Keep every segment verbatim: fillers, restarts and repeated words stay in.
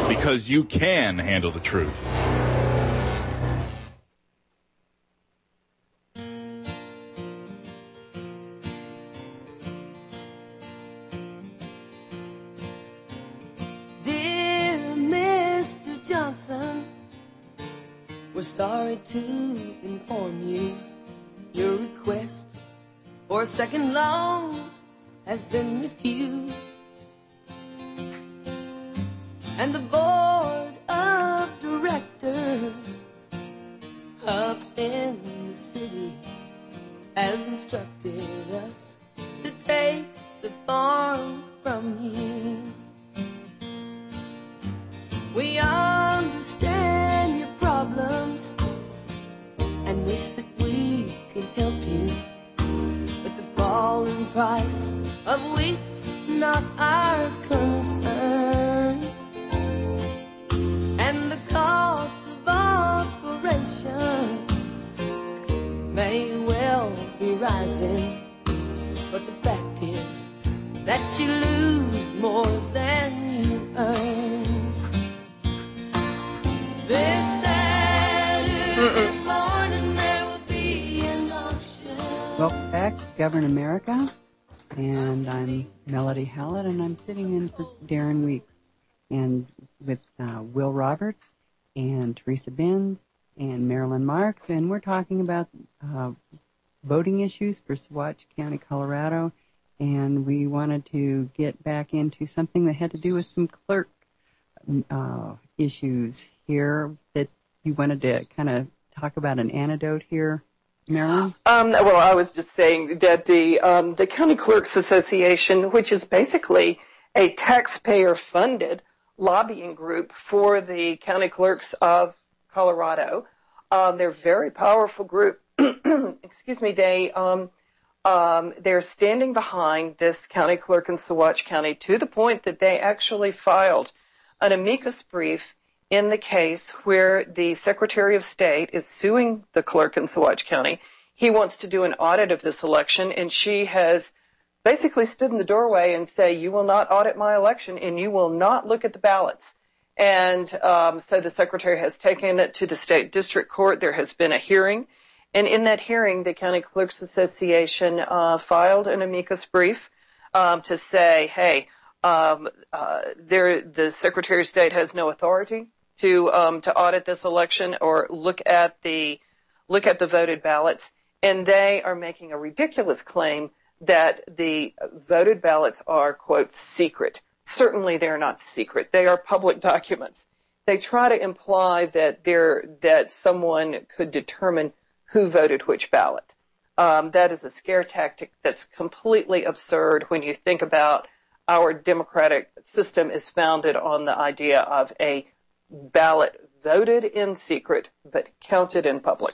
because you can handle the truth. Dear Mister Johnson, we're sorry to inform you your request for a second loan has been refused, and the board of directors up in the city has instructed us to take the farm from you. We understand your problems and wish that we could help you, but the falling price of wheat's not our concern, and the cost of operation may well be rising, but the fact is that you lose more than you earn. This Saturday morning there will be an auction. Welcome back to Govern America, and I'm Melody Hallett, and I'm sitting in for Darren Weeks, and with uh, Will Roberts and Teresa Benz and Marilyn Marks, and we're talking about uh, voting issues for Saguache County, Colorado, and we wanted to get back into something that had to do with some clerk uh, issues here that you wanted to kind of talk about an anecdote here, Marilyn? Um, well, I was just saying that the um, the County Clerks Association, which is basically a taxpayer-funded lobbying group for the county clerks of Colorado, um, they're a very powerful group. Excuse me. They um, um, they're standing behind this county clerk in Saguache County to the point that they actually filed an amicus brief in the case where the Secretary of State is suing the clerk in Saguache County. He wants to do an audit of this election, and she has basically stood in the doorway and say, you will not audit my election, and you will not look at the ballots. And um, so the Secretary has taken it to the State District Court. There has been a hearing, and in that hearing, the County Clerks Association uh, filed an amicus brief um, to say, hey, um, uh, there, the Secretary of State has no authority to um, to audit this election or look at the look at the voted ballots, and they are making a ridiculous claim that the voted ballots are, quote, secret. Certainly, they're not secret. They are public documents. They try to imply that they're that someone could determine who voted which ballot. Um, that is a scare tactic that's completely absurd when you think about our democratic system is founded on the idea of a ballot voted in secret but counted in public.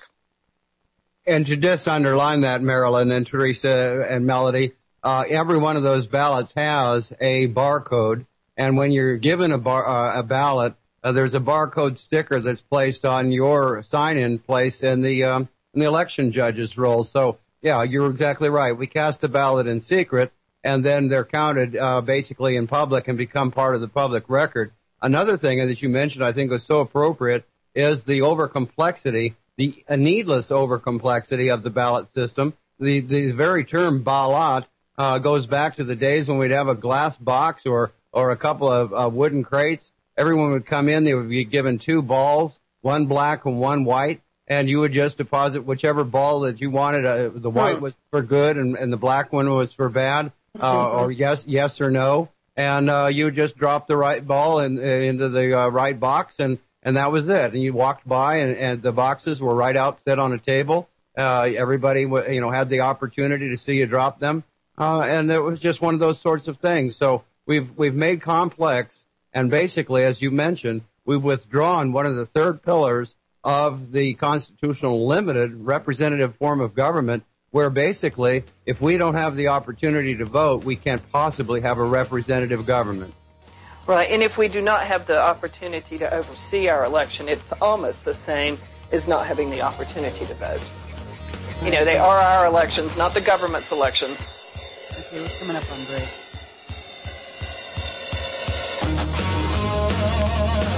And to just underline that, Marilyn and Teresa and Melody, uh, every one of those ballots has a barcode, and when you're given a, bar, uh, a ballot, uh, there's a barcode sticker that's placed on your sign-in place in the um, in the election judge's roll. So, yeah, you're exactly right. We cast the ballot in secret, and then they're counted uh, basically in public and become part of the public record. Another thing that you mentioned I think was so appropriate is the overcomplexity, the needless overcomplexity of the ballot system. The the very term ballot uh, goes back to the days when we'd have a glass box or, or a couple of uh, wooden crates. Everyone would come in, they would be given two balls, one black and one white, and you would just deposit whichever ball that you wanted. Uh, the white was for good and, and the black one was for bad, uh, or yes, yes or no. And uh, you would just drop the right ball in, into the uh, right box, and, and that was it. And you walked by, and, and the boxes were right out, set on a table. Uh, everybody, you know, had the opportunity to see you drop them, uh, and it was just one of those sorts of things. So we've we've made complex, and basically, as you mentioned, we've withdrawn one of the third pillars of the constitutional limited representative form of government, where basically, if we don't have the opportunity to vote, we can't possibly have a representative government. Right, and if we do not have the opportunity to oversee our election, it's almost the same as not having the opportunity to vote. You know, they are our elections, not the government's elections. Okay, we're coming up on break.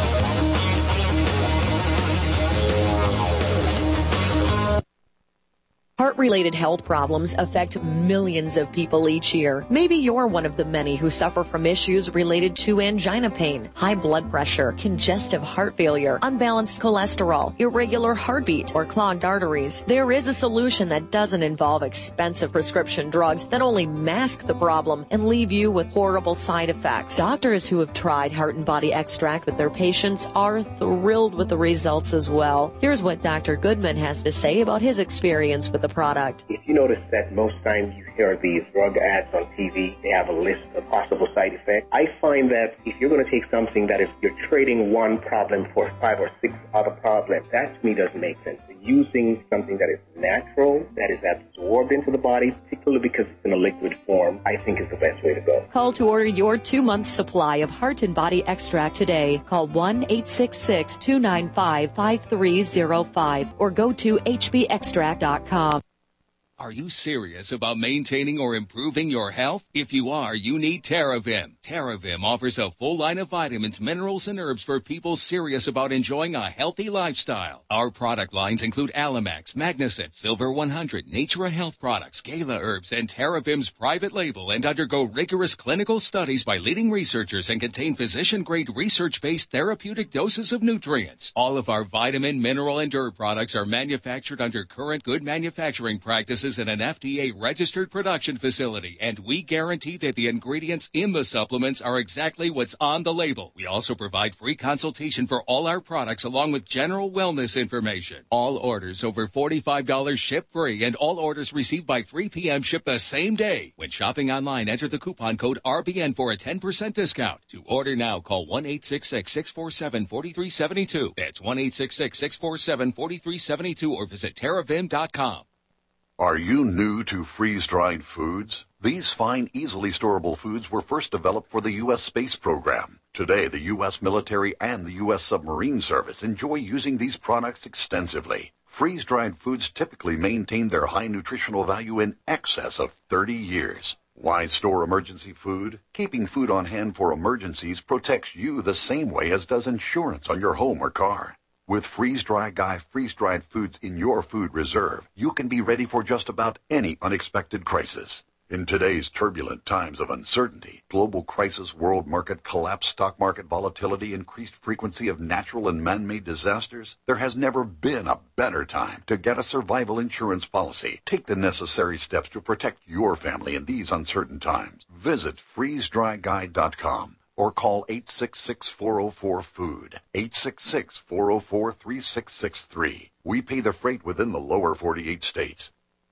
Heart-related health problems affect millions of people each year. Maybe you're one of the many who suffer from issues related to angina pain, high blood pressure, congestive heart failure, unbalanced cholesterol, irregular heartbeat, or clogged arteries. There is a solution that doesn't involve expensive prescription drugs that only mask the problem and leave you with horrible side effects. Doctors who have tried Heart and Body Extract with their patients are thrilled with the results as well. Here's what Doctor Goodman has to say about his experience with the product. If you notice that most times you hear these drug ads on T V, they have a list of possible side effects. I find that if you're going to take something that is, you're trading one problem for five or six other problems, that to me doesn't make sense. Using something that is natural, that is absorbed into the body, particularly because it's in a liquid form, I think is the best way to go. Call to order your two-month supply of Heart and Body Extract today. Call one eight six six, two nine five, five three zero five or go to H B extract dot com. Are you serious about maintaining or improving your health? If you are, you need TerraVim. TerraVim offers a full line of vitamins, minerals, and herbs for people serious about enjoying a healthy lifestyle. Our product lines include Alamax, Magnicet, Silver one hundred, Natura Health Products, Gala Herbs, and TerraVim's private label, and undergo rigorous clinical studies by leading researchers and contain physician-grade research-based therapeutic doses of nutrients. All of our vitamin, mineral, and herb products are manufactured under current good manufacturing practices in an F D A-registered production facility, and we guarantee that the ingredients in the supplements are exactly what's on the label. We also provide free consultation for all our products along with general wellness information. All orders over forty-five dollars ship free, and all orders received by three p.m. ship the same day. When shopping online, enter the coupon code R B N for a ten percent discount. To order now, call one eight six six, six four seven, four three seven two. That's one eight six six, six four seven, four three seven two or visit terravim dot com. Are you new to freeze-dried foods? These fine, easily storable foods were first developed for the U S space program. Today, the U S military and the U S submarine service enjoy using these products extensively. Freeze-dried foods typically maintain their high nutritional value in excess of thirty years. Why store emergency food? Keeping food on hand for emergencies protects you the same way as does insurance on your home or car. With Freeze-Dry Guy freeze-dried foods in your food reserve, you can be ready for just about any unexpected crisis. In today's turbulent times of uncertainty, global crisis, world market collapse, stock market volatility, increased frequency of natural and man-made disasters, there has never been a better time to get a survival insurance policy. Take the necessary steps to protect your family in these uncertain times. Visit freeze dry guy dot com. Or call eight six six, four oh four, food, eight six six, four oh four, three six six three. We pay the freight within the lower forty-eight states.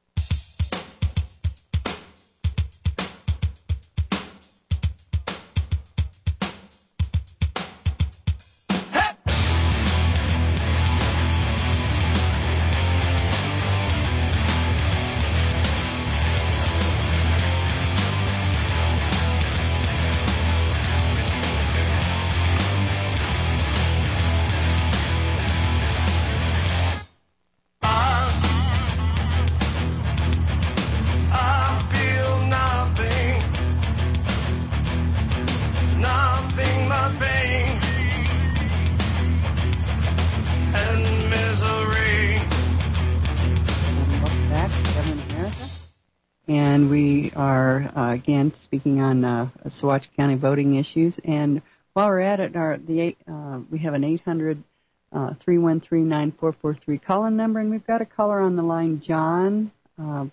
And we are, uh, again, speaking on uh, Saguache County voting issues. And while we're at it, our, the eight, uh, we have an eight hundred, three one three, nine four four three call-in number, and we've got a caller on the line, John. Uh,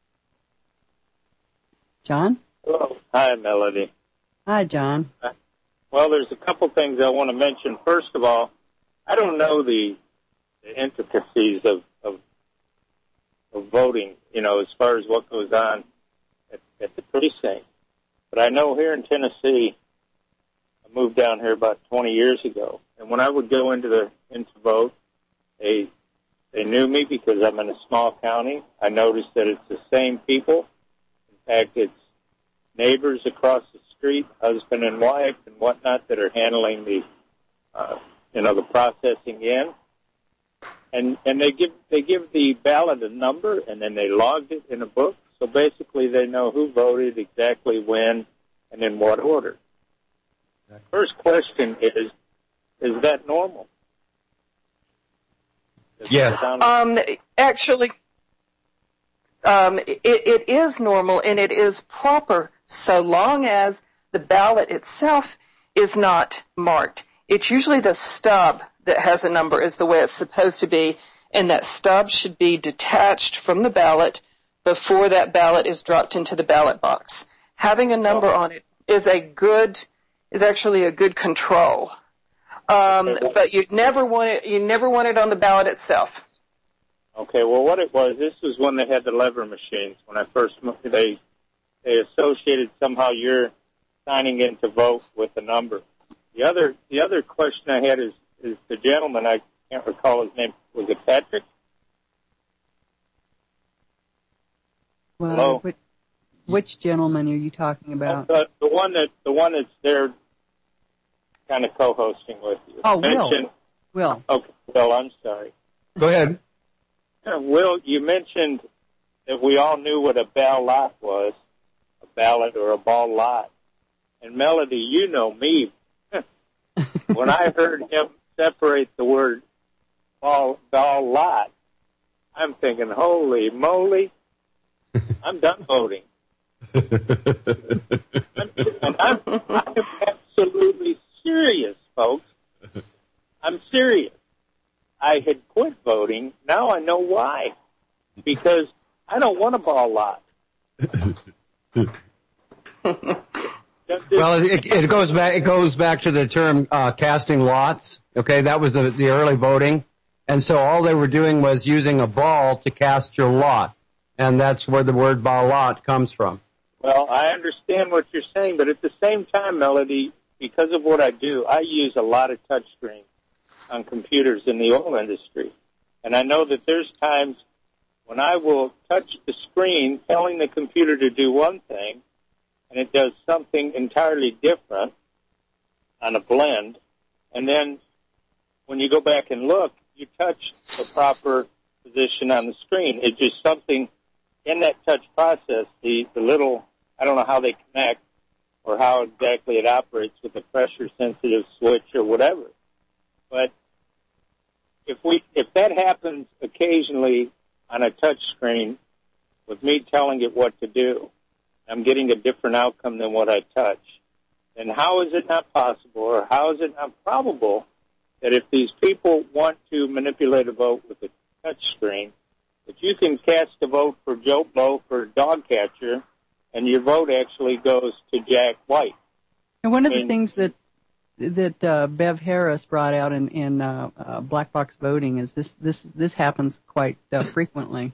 John? Hello. Hi, Melody. Hi, John. Uh, well, there's a couple things I want to mention. First of all, I don't know the, the intricacies of, of of voting, you know, as far as what goes on at, at the precinct. But I know here in Tennessee, I moved down here about twenty years ago, and when I would go into the into vote, they they knew me because I'm in a small county. I noticed that it's the same people. In fact, it's neighbors across the street, husband and wife and whatnot, that are handling the, uh, you know, the processing in. And and they give they give the ballot a number, and then they logged it in a book. So basically, they know who voted, exactly when, and in what order. First question is: is that normal? Yes. Um, actually, um, it, it is normal and it is proper so long as the ballot itself is not marked. It's usually the stub that has a number is the way it's supposed to be, and that stub should be detached from the ballot before that ballot is dropped into the ballot box. Having a number on it is a good, is actually a good control. Um, but you never want it, you never want it on the ballot itself. Okay, well, what it was, this was when they had the lever machines. When I first moved, they they associated somehow your signing in to vote with the number. The other the other question I had is, is the gentleman, I can't recall his name, was it Patrick? Well, Hello? Which, which gentleman are you talking about? The, the one that the one that's there, kind of co-hosting with you. Oh, Will. Mentioned, Will. Okay, Will, I'm sorry. Go ahead. Uh, Will, you mentioned that we all knew what a ballot was, a ballot or a ball lot. And Melody, you know me. When I heard him separate the word ball, ball lot, I'm thinking, holy moly, I'm done voting. And I'm, I'm absolutely serious, folks. I'm serious. I had quit voting. Now I know why. Because I don't want a ball lot. Well, it, it goes back. It goes back to the term uh, casting lots. Okay, that was the, the early voting, and so all they were doing was using a ball to cast your lot, and that's where the word ball lot comes from. Well, I understand what you're saying, but at the same time, Melody, because of what I do, I use a lot of touchscreens on computers in the oil industry, and I know that there's times when I will touch the screen telling the computer to do one thing, and it does something entirely different on a blend. And then when you go back and look, you touch the proper position on the screen. It's just something in that touch process, the, the little, I don't know how they connect or how exactly it operates with a pressure-sensitive switch or whatever. But if we if that happens occasionally on a touch screen with me telling it what to do, I'm getting a different outcome than what I touch. And how is it not possible, or how is it not probable, that if these people want to manipulate a vote with a touch screen, that you can cast a vote for Joe Blow for dog catcher, and your vote actually goes to Jack White? And one of I mean, the things that that uh, Bev Harris brought out in, in uh, uh, black box voting is this this this happens quite uh, frequently.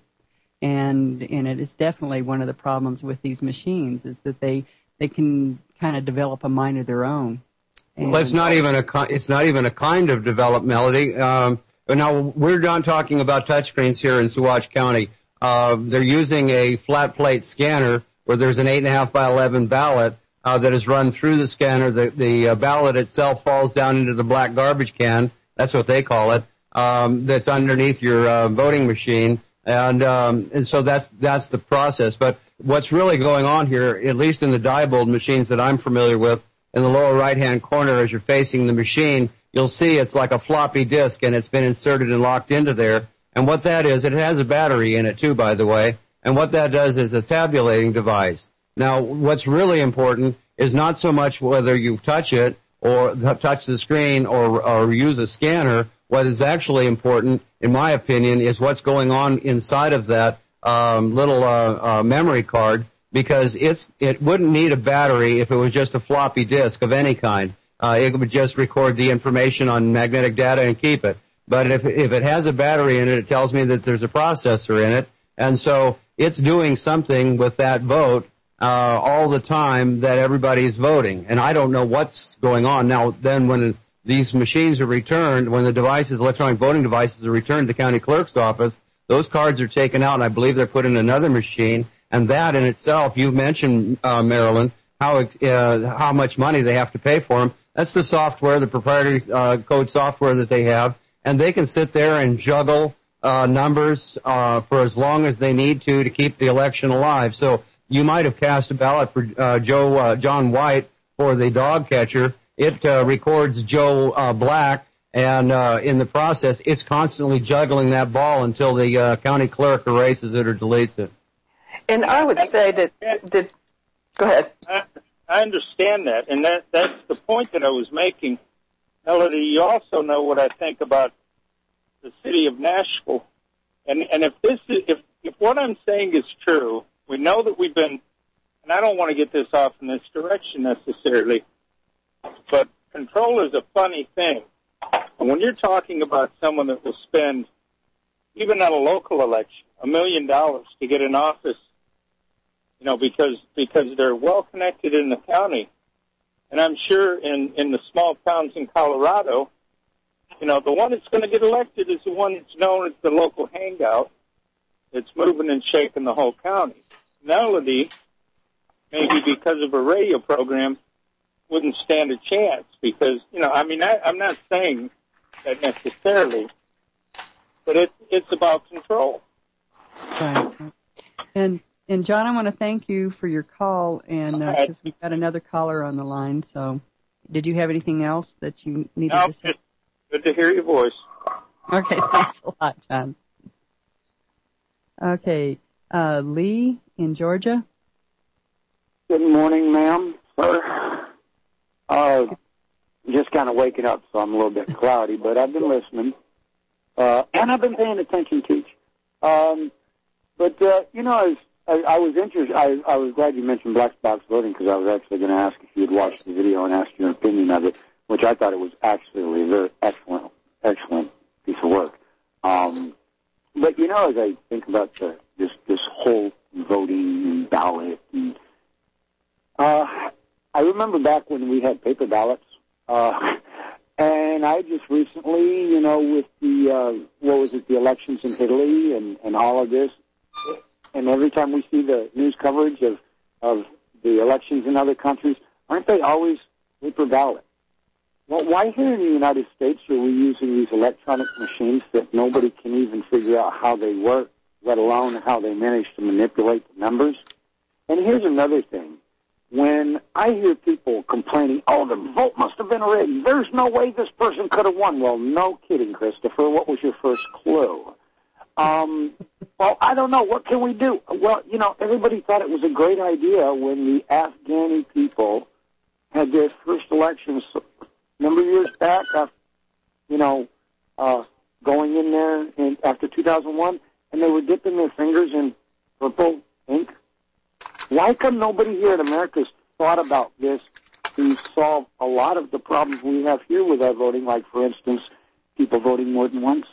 And and it is definitely one of the problems with these machines is that they they can kind of develop a mind of their own. And well, it's not even a it's not even a kind of developed Melody. Um, but now we're not talking about touchscreens here in Saguache County. Uh, they're using a flat plate scanner where there's an eight and a half by eleven ballot uh, that is run through the scanner. The the uh, ballot itself falls down into the black garbage can. That's what they call it. Um, that's underneath your uh, voting machine. And um, and so that's that's the process. But what's really going on here, at least in the Diebold machines that I'm familiar with, in the lower right-hand corner as you're facing the machine, you'll see it's like a floppy disk, and it's been inserted and locked into there. And what that is, it has a battery in it too, by the way. And what that does is a tabulating device. Now, what's really important is not so much whether you touch it or touch the screen or or use a scanner. What is actually important, in my opinion, is what's going on inside of that um, little uh, uh, memory card, because it's it wouldn't need a battery if it was just a floppy disk of any kind. Uh, it would just record the information on magnetic data and keep it. But if if it has a battery in it, it tells me that there's a processor in it, and so it's doing something with that vote uh, all the time that everybody's voting. And I don't know what's going on now. Then when these machines are returned, when the devices, electronic voting devices are returned to the county clerk's office, those cards are taken out, and I believe they're put in another machine. And that in itself, you mentioned, uh, Marilyn, how uh, how much money they have to pay for them. That's the software, the proprietary uh, code software that they have, and they can sit there and juggle uh, numbers uh, for as long as they need to to keep the election alive. So you might have cast a ballot for uh, Joe uh, John White for the dog catcher. It uh, records Joe uh, Black, and uh, in the process, it's constantly juggling that ball until the uh, county clerk erases it or deletes it. And I would say that, that go ahead. I, I understand that, and that that's the point that I was making. Melody, you also know what I think about the city of Nashville. And and if this is, if if what I'm saying is true, we know that we've been, and I don't want to get this off in this direction necessarily, but control is a funny thing. And when you're talking about someone that will spend, even at a local election, a million dollars to get in office, you know, because because they're well connected in the county, and I'm sure in in the small towns in Colorado, you know, the one that's going to get elected is the one that's known as the local hangout that's moving and shaking the whole county. Melody, maybe because of a radio program, wouldn't stand a chance because, you know, I mean, I, I'm not saying that necessarily, but it, it's about control. Right. And, and John, I want to thank you for your call, and uh, because we've got another caller on the line. So did you have anything else that you needed no, to say? Good to hear your voice. Okay, thanks a lot, John. Okay, uh, Lee in Georgia. Good morning, ma'am, sir. Uh, just kind of waking up, so I'm a little bit cloudy, but I've been listening. Uh, and I've been paying attention, Teach. Um, but, uh, you know, I was, I, I was interested, I, I was glad you mentioned black box voting because I was actually going to ask if you had watched the video and ask your opinion of it, which I thought it was actually a very excellent, excellent piece of work. Um, but, you know, as I think about the, this, this whole voting and ballot, and, uh, I remember back when we had paper ballots, uh, and I just recently, you know, with the, uh, what was it, the elections in Italy and, and all of this, and every time we see the news coverage of, of the elections in other countries, aren't they always paper ballot? Well, why here in the United States are we using these electronic machines that nobody can even figure out how they work, let alone how they manage to manipulate the numbers? And here's another thing. When I hear people complaining, oh, the vote must have been rigged, there's no way this person could have won. Well, no kidding, Christopher. What was your first clue? Um, well, I don't know. What can we do? Well, you know, everybody thought it was a great idea when the Afghani people had their first elections a number of years back, after, you know, uh, going in there in, after two thousand one, and they were dipping their fingers in purple ink. Why come nobody here in America has thought about this to solve a lot of the problems we have here with our voting, like, for instance, people voting more than once?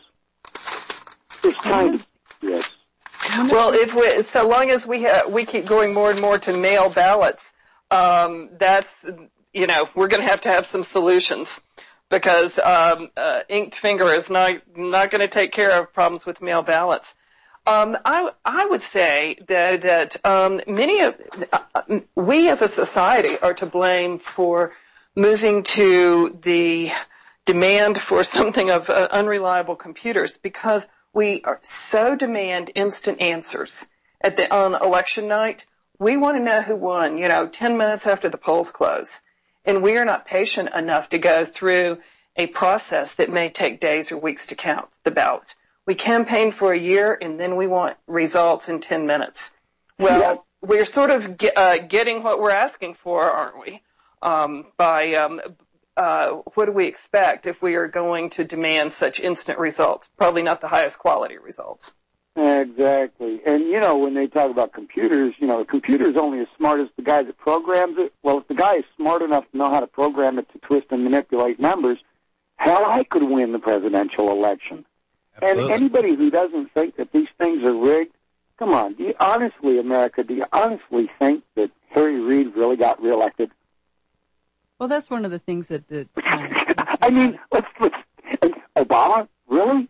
It's kind of, yes. Well, if we, so long as we ha- we keep going more and more to mail ballots, um, that's, you know, we're going to have to have some solutions because um, uh, inked finger is not not going to take care of problems with mail ballots. Um, I I would say that that um, many of uh, we as a society are to blame for moving to the demand for something of uh, unreliable computers because we are so demand instant answers at the on election night. We want to know who won, you know, ten minutes after the polls close, and we are not patient enough to go through a process that may take days or weeks to count the ballot. We campaign for a year, and then we want results in ten minutes. Well, yeah. We're sort of get, uh, getting what we're asking for, aren't we? Um, by um, uh, what do we expect if we are going to demand such instant results? Probably not the highest quality results. Exactly. And, you know, when they talk about computers, you know, a computer is only as smart as the guy that programs it. Well, if the guy is smart enough to know how to program it to twist and manipulate numbers, hell, I could win the presidential election. Absolutely. And anybody who doesn't think that these things are rigged, come on, do you honestly, America, do you honestly think that Harry Reid really got reelected? Well, that's one of the things that... that uh, I mean, let's, let's, Obama, really?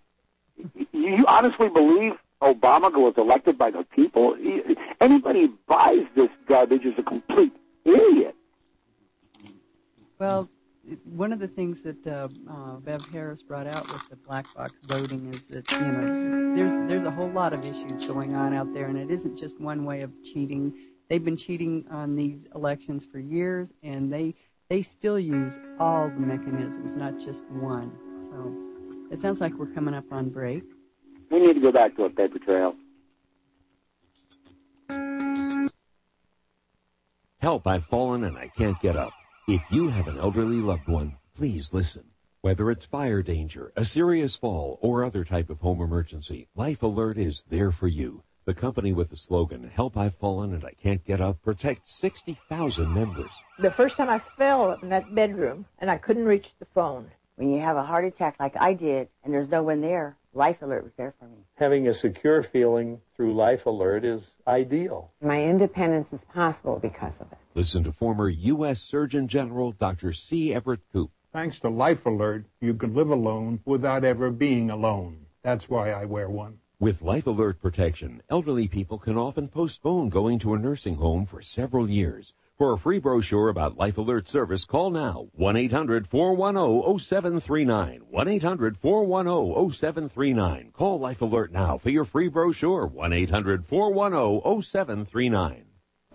You honestly believe Obama was elected by the people? Anybody who buys this garbage is a complete idiot. Well... One of the things that uh, uh, Bev Harris brought out with the black box voting is that, you know, there's there's a whole lot of issues going on out there, and it isn't just one way of cheating. They've been cheating on these elections for years, and they they still use all the mechanisms, not just one. So it sounds like we're coming up on break. We need to go back to a paper trail. Help, I've fallen and I can't get up. If you have an elderly loved one, please listen. Whether it's fire danger, a serious fall, or other type of home emergency, Life Alert is there for you. The company with the slogan, Help, I've fallen and I can't get up, protects sixty thousand members. The first time I fell in that bedroom and I couldn't reach the phone. When you have a heart attack like I did and there's no one there, Life Alert was there for me. Having a secure feeling through Life Alert is ideal. My independence is possible because of it. Listen to former U S Surgeon General Doctor C. Everett Koop. Thanks to Life Alert, you can live alone without ever being alone. That's why I wear one. With Life Alert protection, elderly people can often postpone going to a nursing home for several years. For a free brochure about Life Alert service, call now, one eight hundred four one zero zero seven three nine, one eight hundred four one zero zero seven three nine. Call Life Alert now for your free brochure, one eight hundred four one zero zero seven three nine.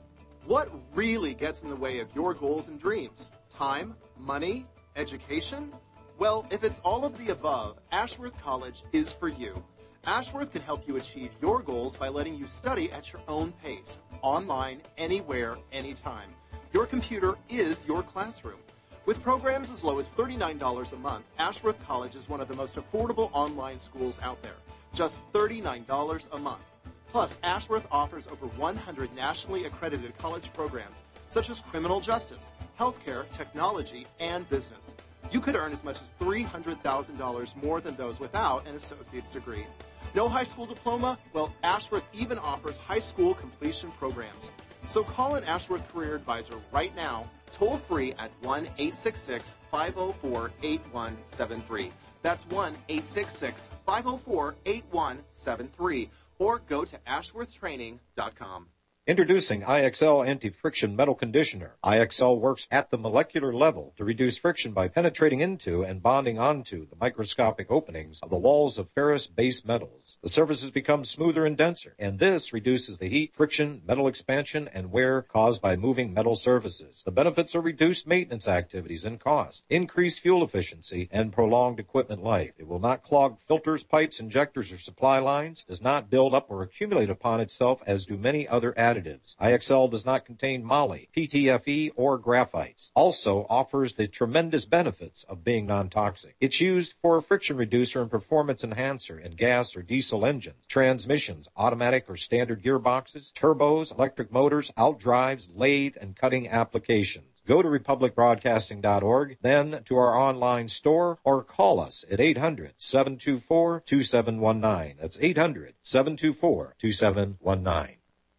What really gets in the way of your goals and dreams? Time? Money? Education? Well, if it's all of the above, Ashworth College is for you. Ashworth can help you achieve your goals by letting you study at your own pace, online, anywhere, anytime. Your computer is your classroom. With programs as low as thirty-nine dollars a month, Ashworth College is one of the most affordable online schools out there. Just thirty-nine dollars a month. Plus, Ashworth offers over one hundred nationally accredited college programs, such as criminal justice, healthcare, technology, and business. You could earn as much as three hundred thousand dollars more than those without an associate's degree. No high school diploma? Well, Ashworth even offers high school completion programs. So call an Ashworth Career Advisor right now, toll free at one eight six six, five zero four, eight one seven three. That's one eight six six, five zero four, eight one seven three. Or go to ashworth training dot com. Introducing I X L Anti-Friction Metal Conditioner. I X L works at the molecular level to reduce friction by penetrating into and bonding onto the microscopic openings of the walls of ferrous-based metals. The surfaces become smoother and denser, and this reduces the heat, friction, metal expansion, and wear caused by moving metal surfaces. The benefits are reduced maintenance activities and cost, increased fuel efficiency, and prolonged equipment life. It will not clog filters, pipes, injectors, or supply lines, does not build up or accumulate upon itself as do many other additives. I X L does not contain moly, P T F E, or graphites. Also offers the tremendous benefits of being non-toxic. It's used for a friction reducer and performance enhancer in gas or diesel engines, transmissions, automatic or standard gearboxes, turbos, electric motors, outdrives, lathe, and cutting applications. Go to republic broadcasting dot org, then to our online store, or call us at eight hundred, seven two four, two seven one nine. That's eight hundred, seven two four, two seven one nine.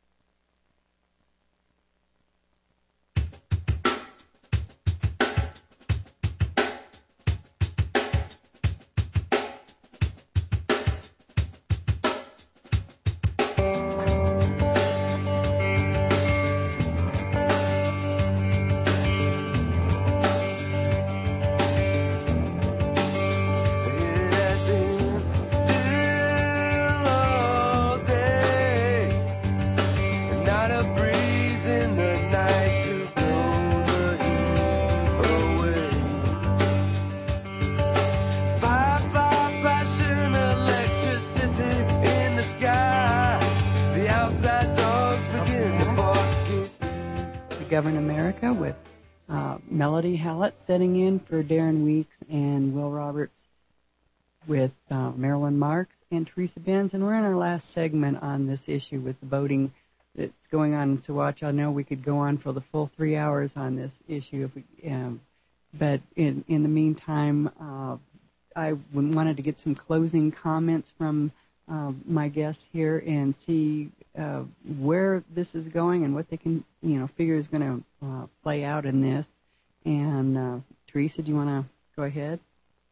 Govern America with uh, Melody Hallett sitting in for Darren Weeks and Will Roberts with uh, Marilyn Marks and Teresa Benz. And we're in our last segment on this issue with the voting that's going on in Saguache. I know we could go on for the full three hours on this issue, if we, um, but in, in the meantime, uh, I wanted to get some closing comments from uh, my guests here and see Uh, where this is going and what they can, you know, figure is going to uh, play out in this. And uh, Teresa, do you want to go ahead?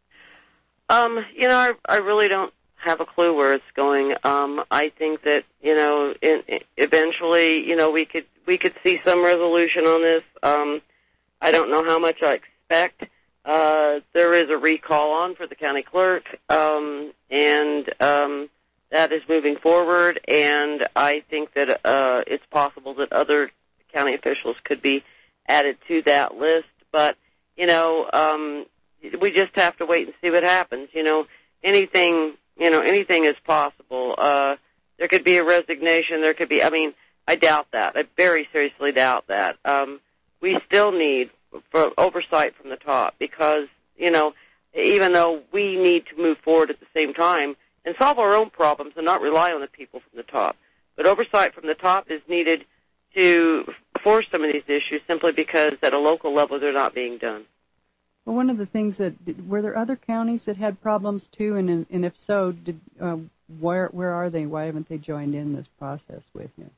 Um, you know, I, I really don't have a clue where it's going. Um, I think that, you know, in, in, eventually, you know, we could we could see some resolution on this. Um, I don't know how much I expect. Uh, there is a recall on for the county clerk, um, and um, that is moving forward, and I think that uh, it's possible that other county officials could be added to that list. But, you know, um, we just have to wait and see what happens. You know, anything, you know, anything is possible. Uh, there could be a resignation. There could be, I mean, I doubt that. I very seriously doubt that. Um, we still need for oversight from the top because, you know, even though we need to move forward at the same time and solve our own problems and not rely on the people from the top. But oversight from the top is needed to force some of these issues simply because at a local level they're not being done. Well, one of the things that, were there other counties that had problems too? And, and if so, did, uh, where, where are they? Why haven't they joined in this process with you?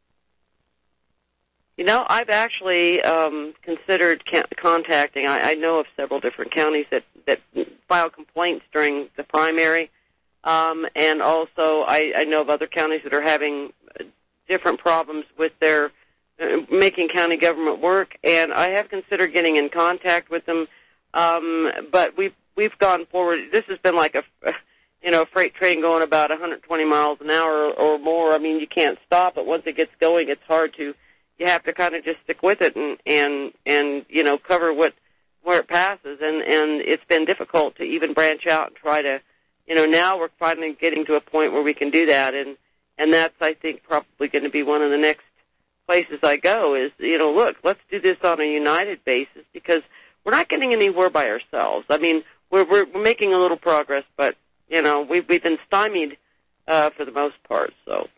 You know, I've actually um, considered ca- contacting, I, I know of several different counties that, that file complaints during the primary, um, and also I, I know of other counties that are having different problems with their uh, making county government work, and I have considered getting in contact with them, um, but we've, we've gone forward. This has been like a, you know, a freight train going about one hundred twenty miles an hour or more. I mean, you can't stop it. Once it gets going, it's hard to you have to kind of just stick with it and, and, and, you know, cover what, where it passes. And, and it's been difficult to even branch out and try to, you know, now we're finally getting to a point where we can do that. And, and that's, I think, probably going to be one of the next places I go is, you know, look, let's do this on a united basis because we're not getting anywhere by ourselves. I mean, we're, we're, we're making a little progress, but, you know, we've, we've been stymied, uh, for the most part, so.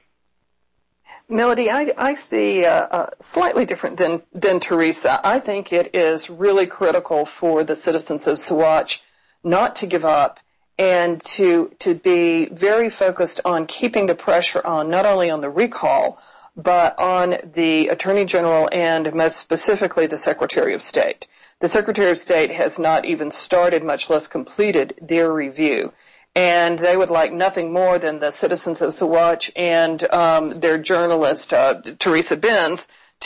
Melody, I, I see uh, uh, slightly different than, than Teresa. I think it is really critical for the citizens of Saguache not to give up and to to be very focused on keeping the pressure on not only on the recall, but on the Attorney General and most specifically the Secretary of State. The Secretary of State has not even started, much less completed, their review. And they would like nothing more than the citizens of Saguache and um, their journalist, uh, Teresa Benz,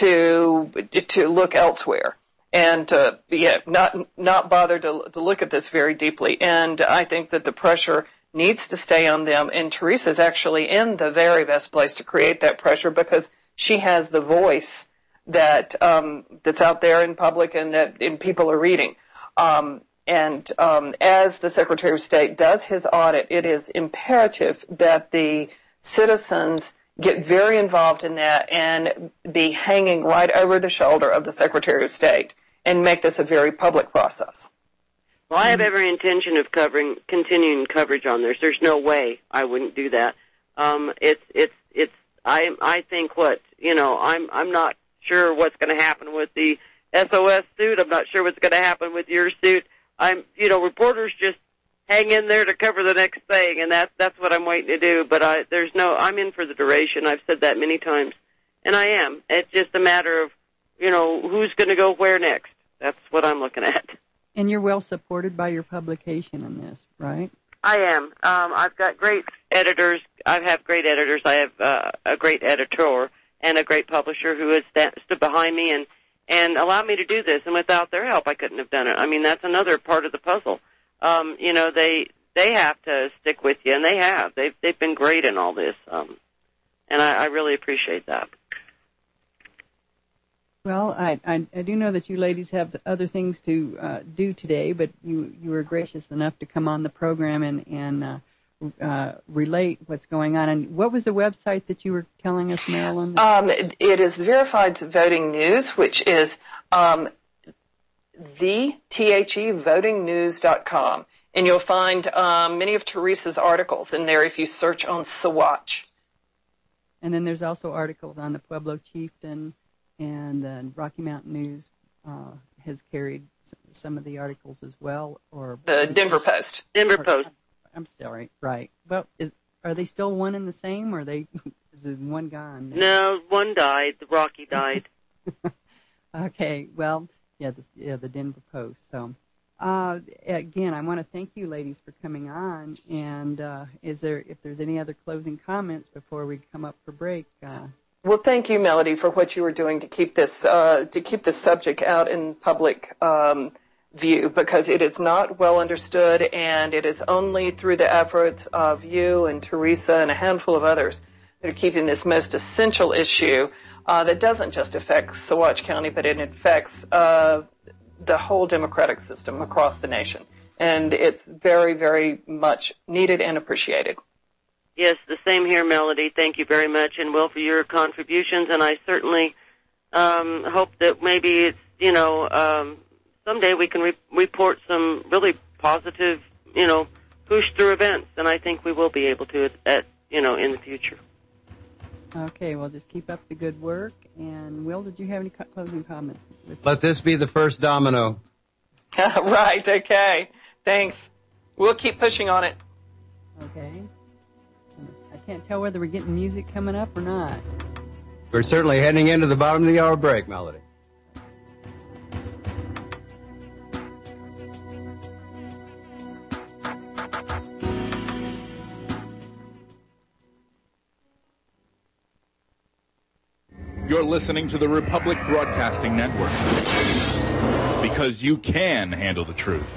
to to look elsewhere and uh, yeah, not not bother to, to look at this very deeply. And I think that the pressure needs to stay on them. And Teresa's actually in the very best place to create that pressure because she has the voice that um, that's out there in public and that and people are reading. Um, And um, as the Secretary of State does his audit, it is imperative that the citizens get very involved in that and be hanging right over the shoulder of the Secretary of State and make this a very public process. Well, I have every intention of covering, continuing coverage on this. There's no way I wouldn't do that. Um, it's, it's, it's. I, I think what you know. I'm, I'm not sure what's going to happen with the S O S suit. I'm not sure what's going to happen with your suit. I'm, you know, reporters just hang in there to cover the next thing, and that's that's what I'm waiting to do. But I, there's no, I'm in for the duration. I've said that many times, and I am. It's just a matter of, you know, who's going to go where next. That's what I'm looking at. And you're well supported by your publication in this, right? I am. Um, I've got great editors. I have great editors. I have uh, a great editor and a great publisher who has st- stood behind me and. and allowed me to do this, and without their help, I couldn't have done it. I mean, that's another part of the puzzle. Um, you know, they they have to stick with you, and they have. They've they've been great in all this, um, and I, I really appreciate that. Well, I, I I do know that you ladies have other things to uh, do today, but you you were gracious enough to come on the program and and uh, uh, relate what's going on. And what was the website that you were telling us, Marilyn? Um, it, it is Verified Voting News, which is um, the The voting news dot com. And you'll find um, many of Teresa's articles in there if you search on Saguache. And then there's also articles on the Pueblo Chieftain, and the Rocky Mountain News uh, has carried some of the articles as well. Or the Denver Post. Denver Post. I'm sorry, right. Well, is, are they still one and the same, or are they, is it one gone now? No, one died. The Rocky died. Okay, well, yeah, the, yeah, the Denver Post. So, uh, again, I want to thank you ladies for coming on. And uh, is there, if there's any other closing comments before we come up for break? Uh, Well, thank you, Melody, for what you were doing to keep this uh, to keep this subject out in public um, view, because it is not well understood, and it is only through the efforts of you and Teresa and a handful of others that are keeping this most essential issue uh, that doesn't just affect Saguache County, but it affects uh, the whole democratic system across the nation. And it's very, very much needed and appreciated. Yes, the same here, Melody. Thank you very much, and Will, for your contributions. And I certainly um, hope that maybe it's, you know, um, someday we can re- report some really positive, you know, push-through events, and I think we will be able to, at, at you know, in the future. Okay, well, just keep up the good work. And, Will, did you have any co- closing comments? Let this be the first domino. Right, okay. Thanks. We'll keep pushing on it. Okay. I can't tell whether we're getting music coming up or not. We're certainly heading into the bottom of the hour break, Melody. You're listening to the Republic Broadcasting Network. Because you can handle the truth.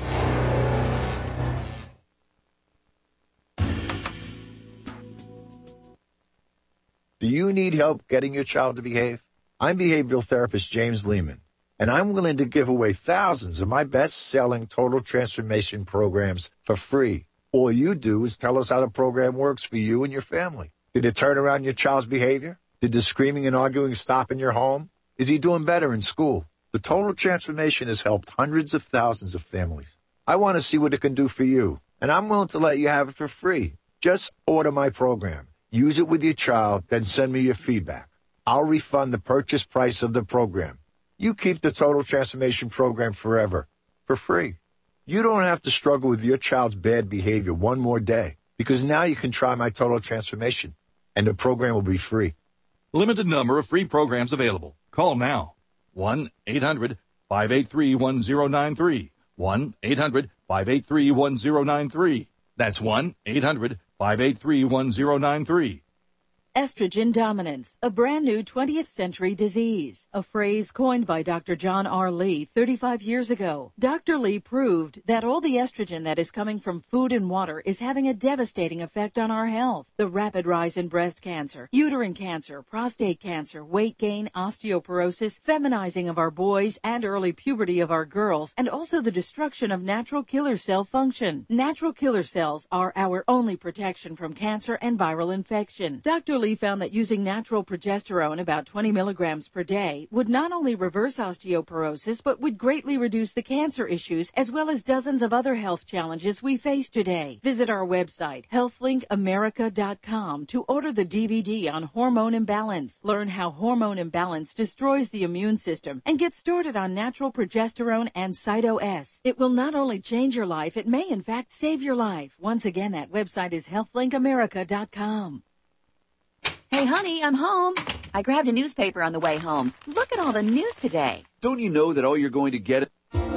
Do you need help getting your child to behave? I'm behavioral therapist James Lehman, and I'm willing to give away thousands of my best-selling total transformation programs for free. All you do is tell us how the program works for you and your family. Did it turn around your child's behavior? Did the screaming and arguing stop in your home? Is he doing better in school? The total transformation has helped hundreds of thousands of families. I want to see what it can do for you, and I'm willing to let you have it for free. Just order my program. Use it with your child, then send me your feedback. I'll refund the purchase price of the program. You keep the Total Transformation Program forever, for free. You don't have to struggle with your child's bad behavior one more day, because now you can try my Total Transformation, and the program will be free. Limited number of free programs available. Call now. one eight hundred five eight three one zero nine three. one eight hundred five eight three one zero nine three. That's one eight hundred five eight three one zero nine three. Estrogen dominance, a brand new twentieth century disease, a phrase coined by Doctor John R. Lee thirty-five years ago. Doctor Lee proved that all the estrogen that is coming from food and water is having a devastating effect on our health. The rapid rise in breast cancer, uterine cancer, prostate cancer, weight gain, osteoporosis, feminizing of our boys, and early puberty of our girls, and also the destruction of natural killer cell function. Natural killer cells are our only protection from cancer and viral infection. Doctor Lee found that using natural progesterone, about twenty milligrams per day, would not only reverse osteoporosis, but would greatly reduce the cancer issues as well as dozens of other health challenges we face today. Visit our website, health link america dot com, to order the D V D on hormone imbalance. Learn how hormone imbalance destroys the immune system and get started on natural progesterone and Cyto-S. It will not only change your life, it may in fact save your life. Once again, that website is health link america dot com. Hey, honey, I'm home. I grabbed a newspaper on the way home. Look at all the news today. Don't you know that all you're going to get...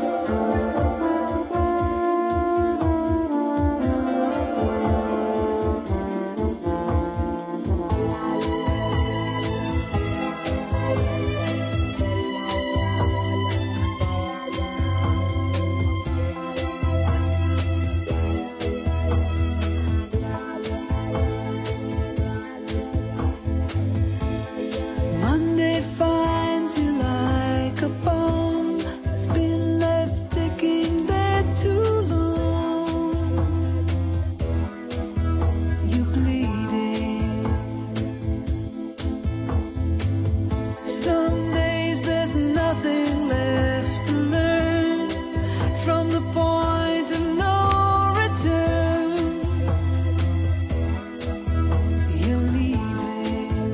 Monday finds you like a bomb. It's been left ticking there too long. You bleeding. Some days there's nothing left to learn from the point of no return. You're leaving.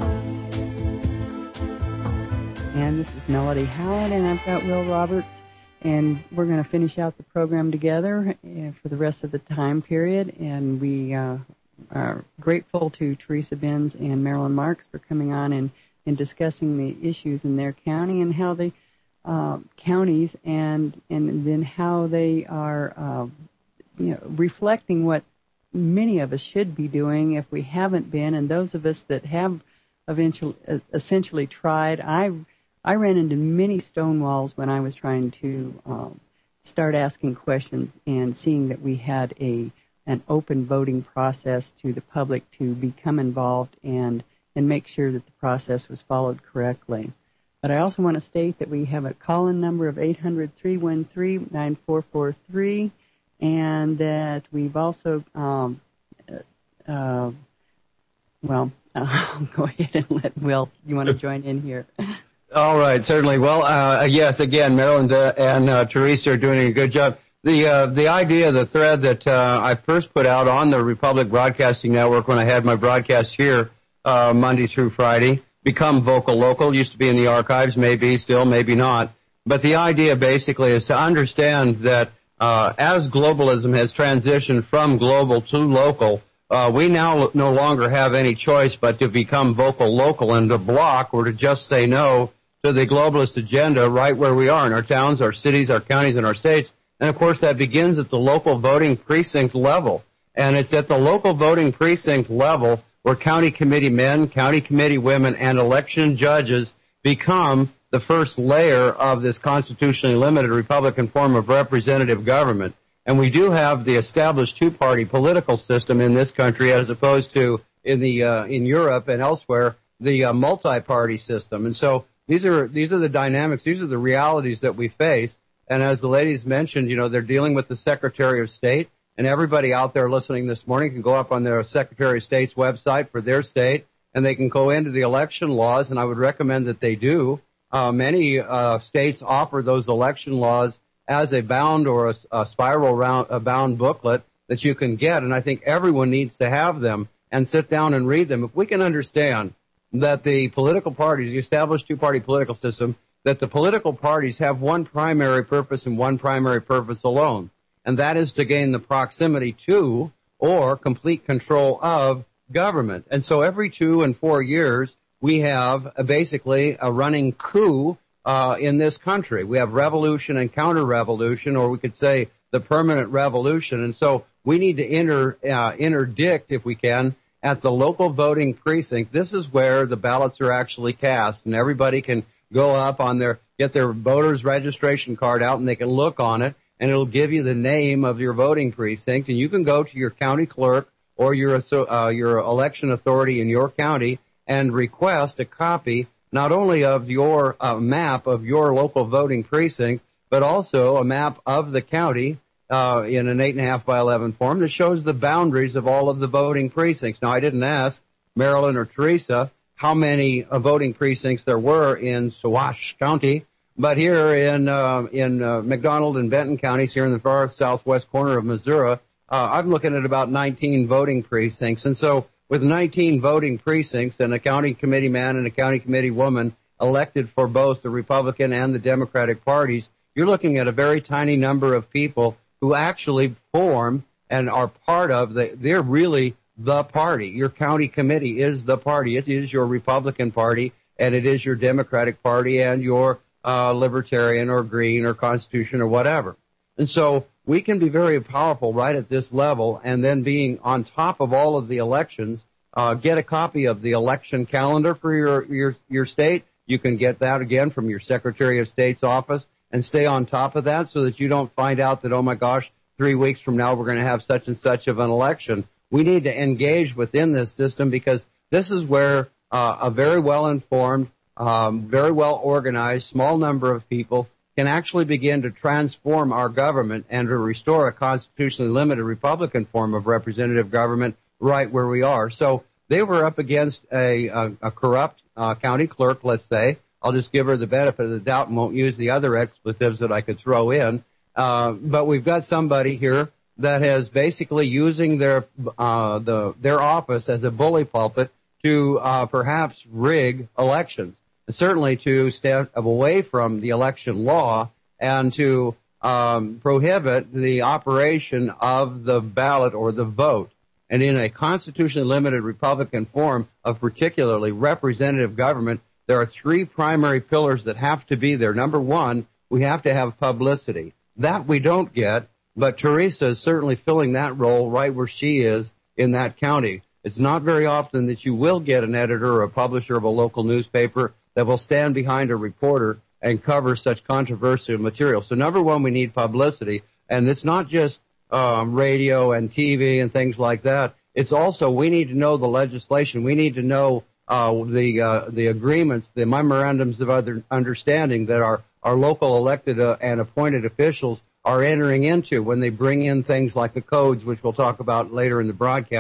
And this is Melody Howard, and I've got Will Roberts, and we're going to finish out the program together uh, for the rest of the time period. And we uh, are grateful to Teresa Benz and Marilyn Marks for coming on and, and discussing the issues in their county and how the uh, counties and and then how they are uh, you know reflecting what many of us should be doing if we haven't been, and those of us that have eventually uh, essentially tried. I I ran into many stone walls when I was trying to um, start asking questions and seeing that we had a an open voting process to the public to become involved and and make sure that the process was followed correctly. But I also want to state that we have a call-in number of eight hundred, three one three, nine four four three, and that we've also um, uh, Well, uh, I'll go ahead and let Will. You want to join in here? All right, certainly. Well, uh, yes, again, Marilyn and uh, Teresa are doing a good job. The uh, the idea, the thread that uh, I first put out on the Republic Broadcasting Network when I had my broadcast here uh, Monday through Friday, Become Vocal Local, used to be in the archives, maybe still, maybe not. But the idea basically is to understand that uh, as globalism has transitioned from global to local, uh, we now no longer have any choice but to become vocal local and to block or to just say no to the globalist agenda right where we are in our towns, our cities, our counties, and our states. And, of course, that begins at the local voting precinct level. And it's at the local voting precinct level where county committee men, county committee women, and election judges become the first layer of this constitutionally limited Republican form of representative government. And we do have the established two-party political system in this country as opposed to in the uh, in Europe and elsewhere, the uh, multi-party system. And so these are these are the dynamics, these are the realities that we face. And as the ladies mentioned, you know, they're dealing with the Secretary of State, and everybody out there listening this morning can go up on their Secretary of State's website for their state, and they can go into the election laws, and I would recommend that they do. Uh, many uh, states offer those election laws as a bound or a, a spiral round, a bound booklet that you can get, and I think everyone needs to have them and sit down and read them. If we can understand that the political parties, the established two-party political system, that the political parties have one primary purpose and one primary purpose alone, and that is to gain the proximity to or complete control of government. And so every two and four years, we have a, basically a running coup uh, in this country. We have revolution and counter-revolution, or we could say the permanent revolution. And so we need to inter, uh, interdict, if we can, at the local voting precinct. This is where the ballots are actually cast, and everybody can go up on their, get their voter's registration card out, and they can look on it, and it'll give you the name of your voting precinct, and you can go to your county clerk or your uh, your election authority in your county and request a copy not only of your uh, map of your local voting precinct, but also a map of the county uh, in an eight and a half by eleven form that shows the boundaries of all of the voting precincts. Now, I didn't ask Marilyn or Teresa how many uh, voting precincts there were in Sawash County, but here in uh, in uh, McDonald and Benton counties, here in the far southwest corner of Missouri, uh, I'm looking at about nineteen voting precincts. And so with nineteen voting precincts and a county committee man and a county committee woman elected for both the Republican and the Democratic parties, you're looking at a very tiny number of people who actually form and are part of the, they're really the party. Your county committee is the party. It is your Republican Party, and it is your Democratic Party and your uh, Libertarian or Green or Constitution or whatever. And so we can be very powerful right at this level, and then being on top of all of the elections, uh, get a copy of the election calendar for your, your, your state. You can get that again from your Secretary of State's office and stay on top of that so that you don't find out that, oh my gosh, three weeks from now we're going to have such and such of an election. We need to engage within this system because this is where uh, a very well-informed, um, very well-organized, small number of people can actually begin to transform our government and to restore a constitutionally limited Republican form of representative government right where we are. So they were up against a, a, a corrupt uh, county clerk, let's say. I'll just give her the benefit of the doubt and won't use the other expletives that I could throw in. Uh, but we've got somebody here that has basically using their uh, the their office as a bully pulpit to uh, perhaps rig elections, and certainly to stay away from the election law and to um, prohibit the operation of the ballot or the vote. And in a constitutionally limited Republican form of particularly representative government, there are three primary pillars that have to be there. Number one, we have to have publicity. That we don't get. But Teresa is certainly filling that role right where she is in that county. It's not very often that you will get an editor or a publisher of a local newspaper that will stand behind a reporter and cover such controversial material. So number one, we need publicity. And it's not just um, radio and T V and things like that. It's also we need to know the legislation. We need to know uh, the uh, the agreements, the memorandums of other understanding that our, our local elected uh, and appointed officials are entering into when they bring in things like the codes, which we'll talk about later in the broadcast,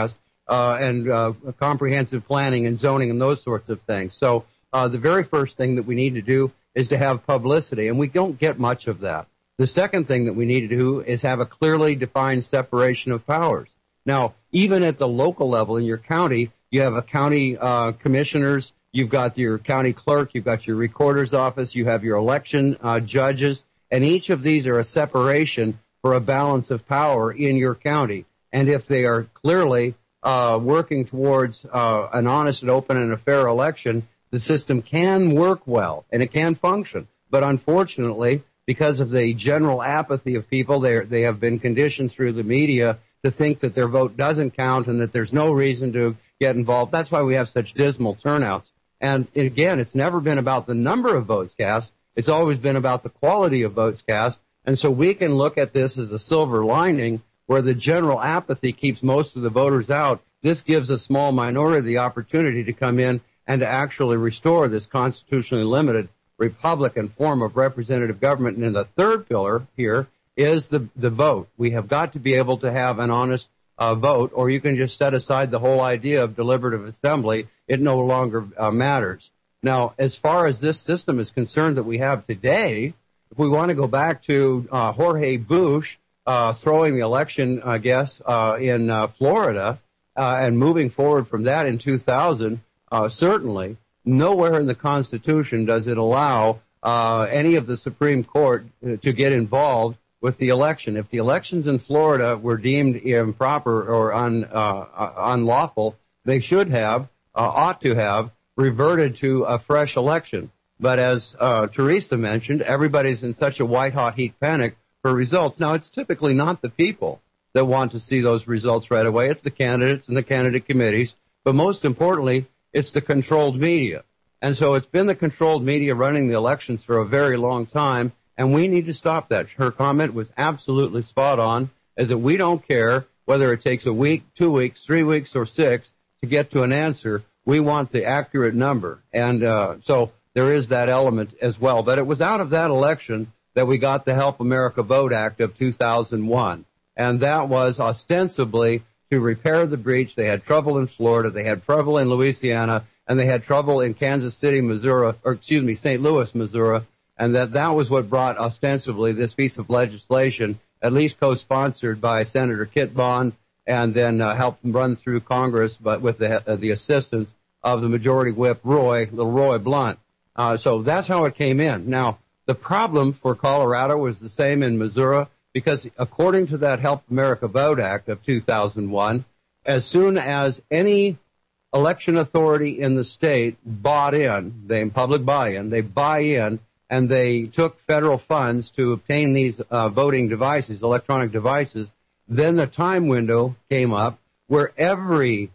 uh, and uh, comprehensive planning and zoning and those sorts of things. So uh, the very first thing that we need to do is to have publicity, and we don't get much of that. The second thing that we need to do is have a clearly defined separation of powers. Now, even at the local level in your county, you have a county uh, commissioners, you've got your county clerk, you've got your recorder's office, you have your election uh, judges, and each of these are a separation for a balance of power in your county. And if they are clearly uh, working towards uh, an honest and open and a fair election, the system can work well and it can function. But unfortunately, because of the general apathy of people, they they have been conditioned through the media to think that their vote doesn't count and that there's no reason to get involved. That's why we have such dismal turnouts. And again, it's never been about the number of votes cast. It's always been about the quality of votes cast. And so we can look at this as a silver lining where the general apathy keeps most of the voters out. This gives a small minority the opportunity to come in and to actually restore this constitutionally limited Republican form of representative government. And then the third pillar here is the, the vote. We have got to be able to have an honest uh, vote, or you can just set aside the whole idea of deliberative assembly. It no longer uh, matters. Now, as far as this system is concerned that we have today, if we want to go back to uh, Jorge Bush uh, throwing the election, I guess, uh, in uh, Florida uh, and moving forward from that in two thousand, uh, certainly nowhere in the Constitution does it allow uh, any of the Supreme Court to get involved with the election. If the elections in Florida were deemed improper or un, uh, unlawful, they should have, uh, ought to have, reverted to a fresh election. But as uh, Teresa mentioned, everybody's in such a white-hot heat panic for results. Now, it's typically not the people that want to see those results right away. It's the candidates and the candidate committees. But most importantly, it's the controlled media. And so it's been the controlled media running the elections for a very long time, and we need to stop that. Her comment was absolutely spot on, as that we don't care whether it takes a week, two weeks, three weeks, or six to get to an answer. We want the accurate number. And uh, so there is that element as well. But it was out of that election that we got the Help America Vote Act of two thousand one. And that was ostensibly to repair the breach. They had trouble in Florida, they had trouble in Louisiana, and they had trouble in Kansas City, Missouri, or excuse me, Saint Louis, Missouri, and that that was what brought ostensibly this piece of legislation, at least co-sponsored by Senator Kit Bond, and then uh, helped run through Congress, but with the, uh, the assistance of the Majority Whip Roy, little Roy Blunt. Uh, so that's how it came in. Now, the problem for Colorado was the same in Missouri, because according to that Help America Vote Act of two thousand one, as soon as any election authority in the state bought in, they public buy-in, they buy in, and they took federal funds to obtain these uh, voting devices, electronic devices, then the time window came up where every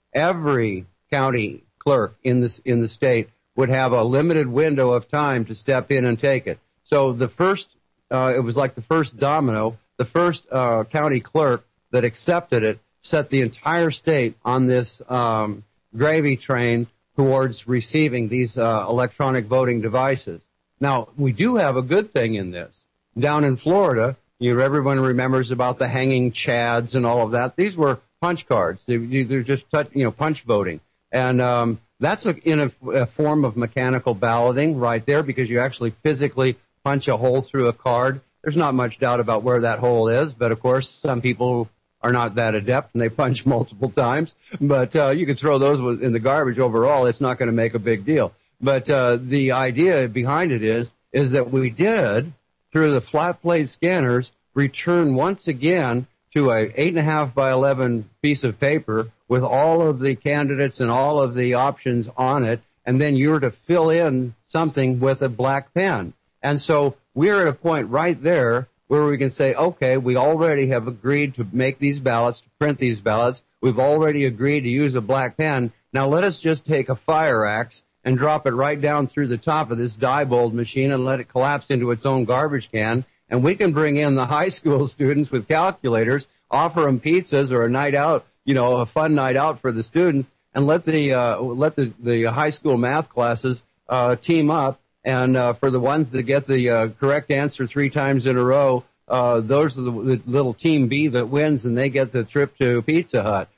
every county clerk in this in the state would have a limited window of time to step in and take it. So the first, uh, it was like the first domino, the first uh, county clerk that accepted it set the entire state on this um, gravy train towards receiving these uh, electronic voting devices. Now, we do have a good thing in this. Down in Florida, you know, everyone remembers about the hanging chads and all of that. These were punch cards. They, they're just, touch, you know, punch voting. And um, that's a, in a, a form of mechanical balloting right there, because you actually physically punch a hole through a card. There's not much doubt about where that hole is, but of course, some people are not that adept and they punch multiple times. But uh, you could throw those in the garbage overall. It's not going to make a big deal. But uh, the idea behind it is is that we did, through the flat plate scanners, return once again to a eight and a half by eleven piece of paper with all of the candidates and all of the options on it, and then you're to fill in something with a black pen. And so we're at a point right there where we can say, okay, we already have agreed to make these ballots, to print these ballots. We've already agreed to use a black pen. Now let us just take a fire axe and drop it right down through the top of this Diebold machine and let it collapse into its own garbage can. And we can bring in the high school students with calculators, offer them pizzas or a night out, you know, a fun night out for the students, and let the uh, let the, the high school math classes uh, team up. And uh, for the ones that get the uh, correct answer three times in a row, uh, those are the, the little team B that wins, and they get the trip to Pizza Hut.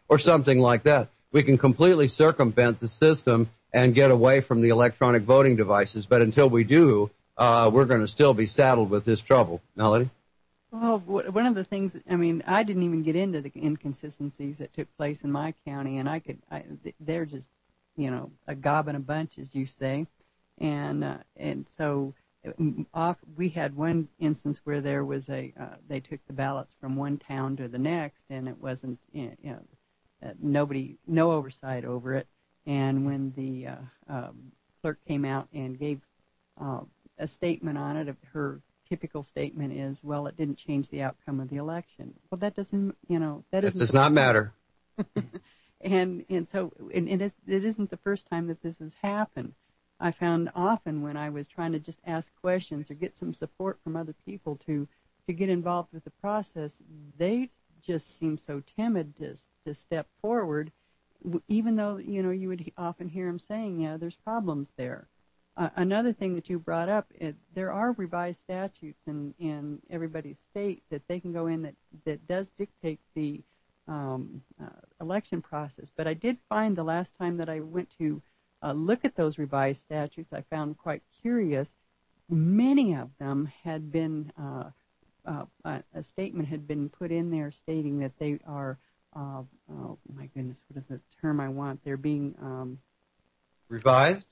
or something like that. We can completely circumvent the system and get away from the electronic voting devices. But until we do, uh, we're going to still be saddled with this trouble. Melody? Well, one of the things, I mean, I didn't even get into the inconsistencies that took place in my county, and I could, I, they're just, you know, a gob and a bunch, as you say. And, uh, and so off, we had one instance where there was a, uh, they took the ballots from one town to the next, and it wasn't, you know, uh, nobody, no oversight over it. And when the uh, um, clerk came out and gave uh, a statement on it, her typical statement is, well, it didn't change the outcome of the election. Well, that doesn't, you know, that, that does not matter. and and so and it, is, it isn't the first time that this has happened. I found often when I was trying to just ask questions or get some support from other people to, to get involved with the process, they just seem so timid to to step forward, even though, you know, you would often hear them saying, yeah, there's problems there. Uh, another thing that you brought up, it, there are revised statutes in, in everybody's state that they can go in that, that does dictate the um, uh, election process. But I did find the last time that I went to uh, look at those revised statutes, I found quite curious. Many of them had been, uh, uh, a statement had been put in there stating that they are, uh, oh my goodness, what is the term I want? They're being... Um, revised?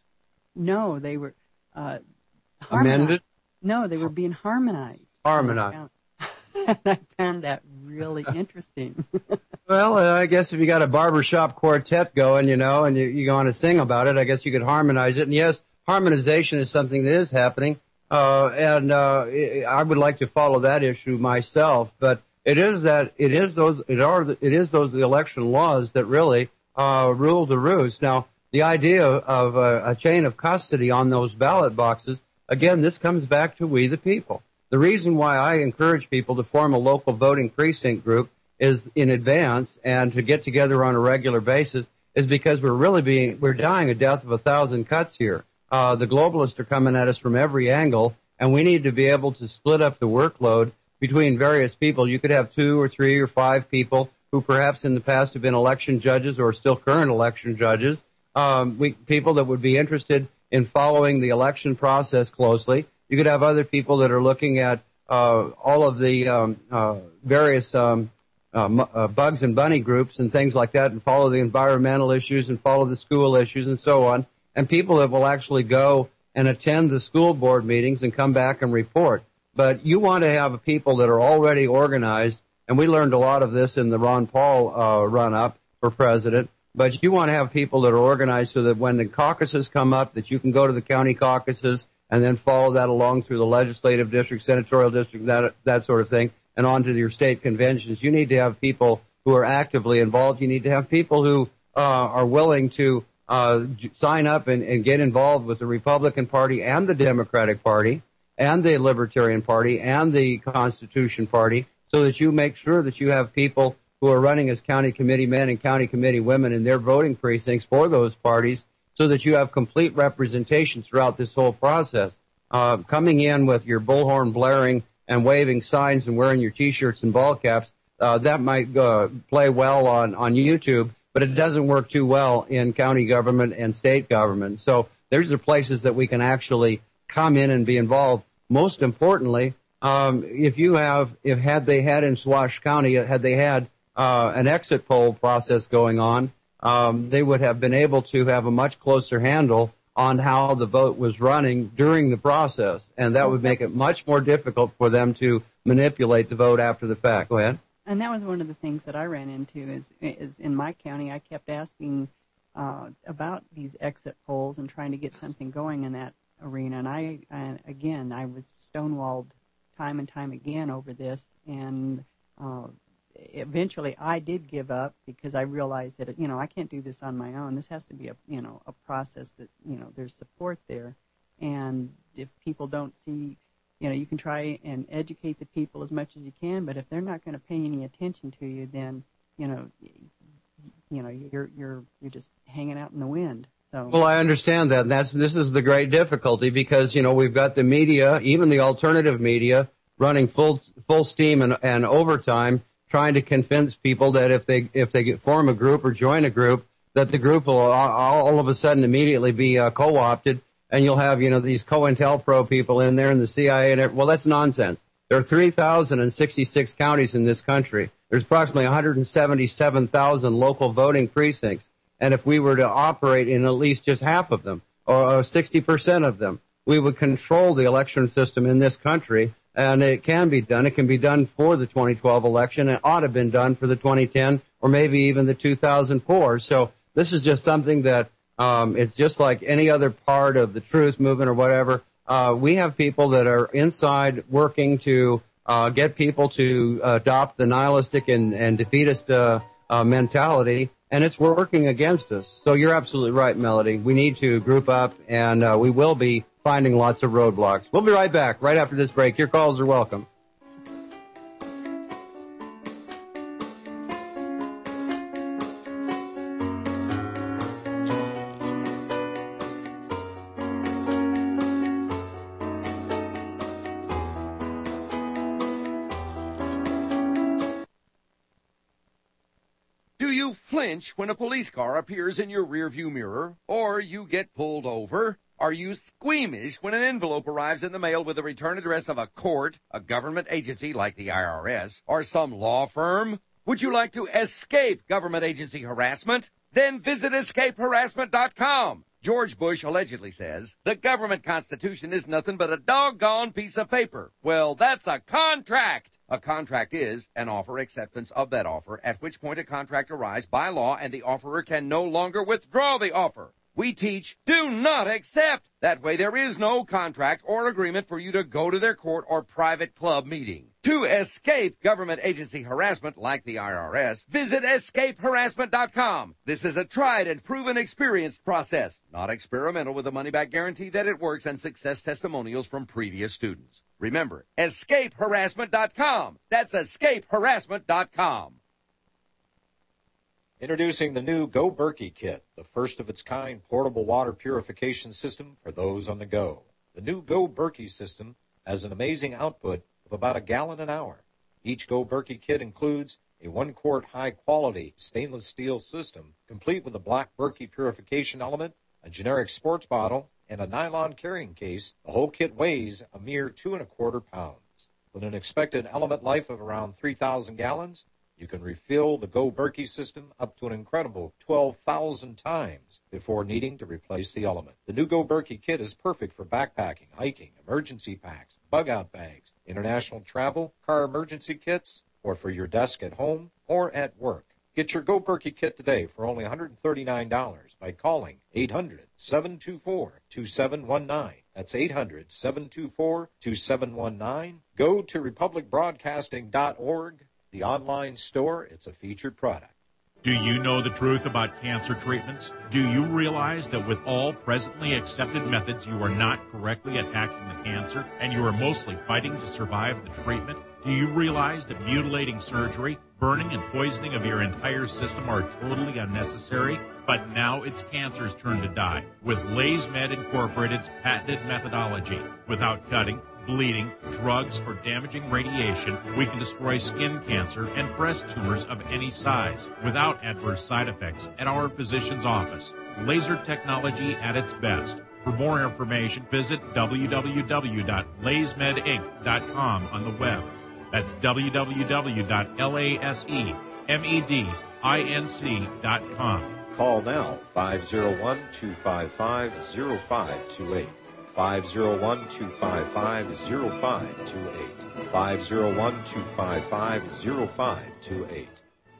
No, they were uh, amended. No, they were being harmonized. Harmonized. And I found that really interesting. Well, uh, I guess if you got a barbershop quartet going, you know, and you, you want to sing about it, I guess you could harmonize it. And yes, harmonization is something that is happening, uh, and uh, I would like to follow that issue myself. But it is that it is those it are it is those election laws that really uh, rule the roost now. The idea of a, a chain of custody on those ballot boxes, again, this comes back to we the people. The reason why I encourage people to form a local voting precinct group is in advance and to get together on a regular basis is because we're really being, we're dying a death of a thousand cuts here. Uh, the globalists are coming at us from every angle, and we need to be able to split up the workload between various people. You could have two or three or five people who perhaps in the past have been election judges or still current election judges. Um, we, people that would be interested in following the election process closely. You could have other people that are looking at uh, all of the um, uh, various um, uh, uh, bugs and bunny groups and things like that and follow the environmental issues and follow the school issues and so on. And people that will actually go and attend the school board meetings and come back and report. But you want to have people that are already organized, and we learned a lot of this in the Ron Paul uh, run-up for president. But you want to have people that are organized so that when the caucuses come up, that you can go to the county caucuses and then follow that along through the legislative district, senatorial district, that that sort of thing, and on to your state conventions. You need to have people who are actively involved. You need to have people who uh, are willing to uh, sign up and, and get involved with the Republican Party and the Democratic Party and the Libertarian Party and the Constitution Party so that you make sure that you have people who are running as county committee men and county committee women in their voting precincts for those parties so that you have complete representation throughout this whole process. Uh, coming in with your bullhorn blaring and waving signs and wearing your T-shirts and ball caps, uh, that might uh, play well on, on YouTube, but it doesn't work too well in county government and state government. So there's the places that we can actually come in and be involved. Most importantly, um, if you have, if had they had in Swash County, had they had Uh, an exit poll process going on, um, they would have been able to have a much closer handle on how the vote was running during the process, and that would make it much more difficult for them to manipulate the vote after the fact. Go ahead. And that was one of the things that I ran into is, is in my county, I kept asking uh, about these exit polls and trying to get something going in that arena. And I, and again, I was stonewalled time and time again over this, and uh, eventually I did give up because I realized that, you know, I can't do this on my own. This has to be a, you know, a process that, you know, there's support there. And if people don't see, you know, you can try and educate the people as much as you can, but if they're not going to pay any attention to you, then, you know, you know, you're, you're, you're just hanging out in the wind. So. Well, I understand that. And that's, this is the great difficulty because, you know, we've got the media, even the alternative media, running full, full steam and, and overtime trying to convince people that if they if they get, form a group or join a group, that the group will all, all of a sudden immediately be uh, co-opted, and you'll have, you know, these COINTELPRO people in there and the C I A and everything. Well, that's nonsense. There are three thousand sixty-six counties in this country. There's approximately one hundred seventy-seven thousand local voting precincts. And if we were to operate in at least just half of them, or sixty percent of them, we would control the election system in this country. And it can be done. It can be done for the twenty twelve election. It ought to have been done for the twenty ten or maybe even the two thousand four. So this is just something that um, it's just like any other part of the truth movement or whatever. Uh, we have people that are inside working to uh, get people to adopt the nihilistic and, and defeatist uh, uh, mentality, and it's working against us. So you're absolutely right, Melody. We need to group up, and uh, we will be finding lots of roadblocks. We'll be right back right after this break. Your calls are welcome. Do you flinch when a police car appears in your rearview mirror, or you get pulled over? Are you squeamish when an envelope arrives in the mail with the return address of a court, a government agency like the I R S, or some law firm? Would you like to escape government agency harassment? Then visit escape harassment dot com. George Bush allegedly says, the government constitution is nothing but a doggone piece of paper. Well, that's a contract. A contract is an offer acceptance of that offer, at which point a contract arrives by law and the offerer can no longer withdraw the offer. We teach, do not accept. That way there is no contract or agreement for you to go to their court or private club meeting. To escape government agency harassment like the I R S, visit escape harassment dot com. This is a tried and proven experienced process, not experimental, with a money-back guarantee that it works and success testimonials from previous students. Remember, escape harassment dot com. That's escape harassment dot com. Introducing the new Go Berkey Kit, the first of its kind portable water purification system for those on the go. The new Go Berkey system has an amazing output of about a gallon an hour. Each Go Berkey Kit includes a one-quart high-quality stainless steel system, complete with a black Berkey purification element, a generic sports bottle, and a nylon carrying case. The whole kit weighs a mere two and a quarter pounds. With an expected element life of around three thousand gallons, you can refill the Go Berkey system up to an incredible twelve thousand times before needing to replace the element. The new Go Berkey kit is perfect for backpacking, hiking, emergency packs, bug-out bags, international travel, car emergency kits, or for your desk at home or at work. Get your Go Berkey kit today for only one hundred thirty-nine dollars by calling eight hundred, seven two four, two seven one nine. That's eight hundred, seven two four, two seven one nine. Go to republic broadcasting dot org. The online store, it's a featured product. Do you know the truth about cancer treatments? Do you realize that with all presently accepted methods, you are not correctly attacking the cancer, and you are mostly fighting to survive the treatment? Do you realize that mutilating surgery, burning and poisoning of your entire system are totally unnecessary? But now it's cancer's turn to die with LaysMed Incorporated's patented methodology. Without cutting, bleeding, drugs, or damaging radiation, we can destroy skin cancer and breast tumors of any size without adverse side effects at our physician's office. Laser technology at its best. For more information, visit w w w dot lays med inc dot com on the web. That's w w w dot lays med dot com. Call now, five oh one, two five five, oh five two eight. five oh one, two five five, oh five two eight. five oh one, two five five, oh five two eight.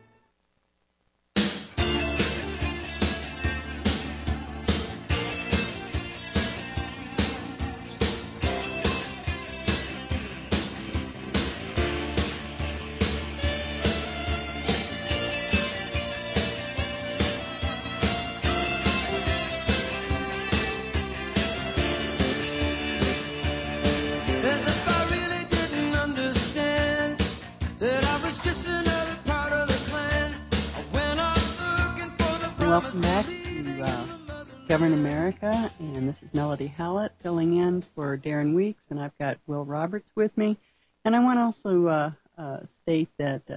Welcome back to uh, Govern America, and this is Melody Hallett filling in for Darren Weeks, and I've got Will Roberts with me. And I want to also uh, uh, state that uh,